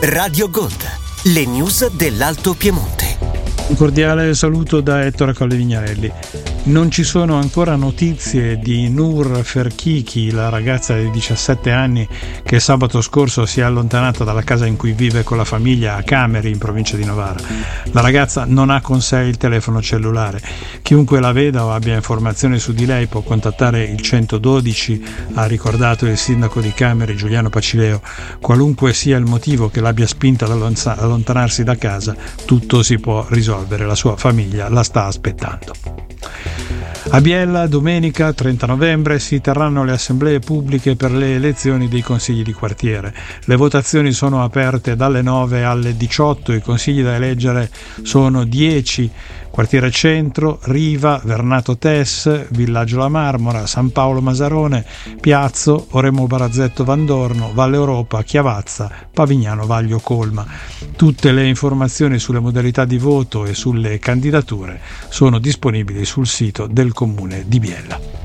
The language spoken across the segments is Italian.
Radio Gold, le news dell'Alto Piemonte. Un cordiale saluto da Ettore Collevignarelli. Non ci sono ancora notizie di Nur Ferchichi, la ragazza di 17 anni che sabato scorso si è allontanata dalla casa in cui vive con la famiglia a Cameri, in provincia di Novara. La ragazza non ha con sé il telefono cellulare. Chiunque la veda o abbia informazioni su di lei può contattare il 112, ha ricordato il sindaco di Cameri Giuliano Pacileo. Qualunque sia il motivo che l'abbia spinta ad allontanarsi da casa, tutto si può risolvere. La sua famiglia la sta aspettando. A Biella domenica 30 novembre si terranno le assemblee pubbliche per le elezioni dei consigli di quartiere. Le votazioni sono aperte dalle 9 alle 18, i consigli da eleggere sono 10: Quartiere Centro, Riva, Vernato Tess, Villaggio La Marmora, San Paolo Masarone, Piazzo, Oremo Barazzetto Vandorno, Valle Europa, Chiavazza, Pavignano Vaglio Colma. Tutte le informazioni sulle modalità di voto e sulle candidature sono disponibili sul sito del Comune di Biella.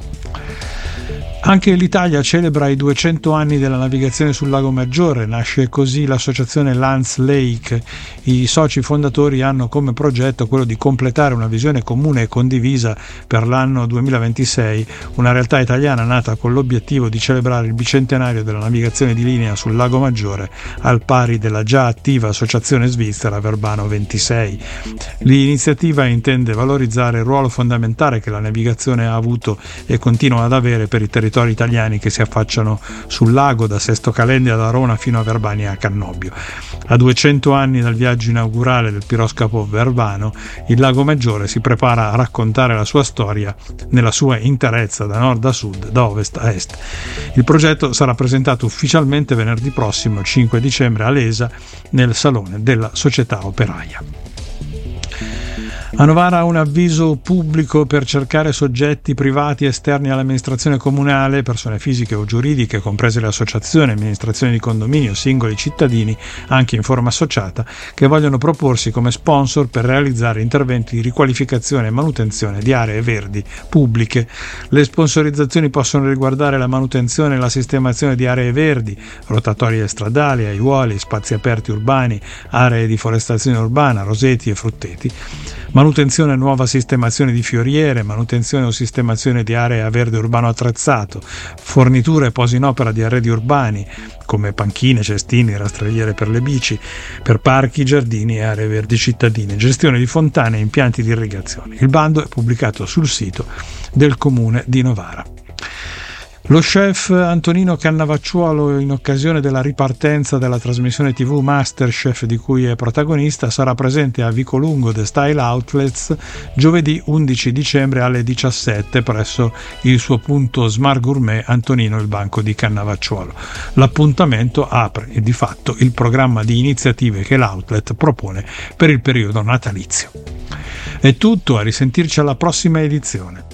Anche l'Italia celebra i 200 anni della navigazione sul Lago Maggiore, nasce così l'associazione Lance Lake. I soci fondatori hanno come progetto quello di completare una visione comune e condivisa per l'anno 2026, una realtà italiana nata con l'obiettivo di celebrare il bicentenario della navigazione di linea sul Lago Maggiore al pari della già attiva associazione svizzera Verbano 26. L'iniziativa intende valorizzare il ruolo fondamentale che la navigazione ha avuto e continua ad avere per i territori italiani che si affacciano sul lago, da Sesto Calendi ad Arona fino a Verbania e a Cannobio. A 200 anni dal viaggio inaugurale del piroscafo Verbano, il Lago Maggiore si prepara a raccontare la sua storia nella sua interezza, da nord a sud, da ovest a est. Il progetto sarà presentato ufficialmente venerdì prossimo, 5 dicembre, a Lesa, nel Salone della Società Operaia. A Novara un avviso pubblico per cercare soggetti privati esterni all'amministrazione comunale, persone fisiche o giuridiche, comprese le associazioni, amministrazioni di condominio, singoli cittadini, anche in forma associata, che vogliono proporsi come sponsor per realizzare interventi di riqualificazione e manutenzione di aree verdi pubbliche. Le sponsorizzazioni possono riguardare la manutenzione e la sistemazione di aree verdi, rotatorie stradali, aiuoli, spazi aperti urbani, aree di forestazione urbana, roseti e frutteti, manutenzione e nuova sistemazione di fioriere, manutenzione o sistemazione di aree a verde urbano attrezzato, forniture e posi in opera di arredi urbani come panchine, cestini, rastrelliere per le bici, per parchi, giardini e aree verdi cittadine, gestione di fontane e impianti di irrigazione. Il bando è pubblicato sul sito del Comune di Novara. Lo chef Antonino Cannavacciuolo, in occasione della ripartenza della trasmissione TV Masterchef di cui è protagonista, sarà presente a Vicolungo The Style Outlets giovedì 11 dicembre alle 17 presso il suo punto Smart Gourmet Antonino il Banco di Cannavacciuolo. L'appuntamento apre di fatto il programma di iniziative che l'outlet propone per il periodo natalizio. È tutto, a risentirci alla prossima edizione.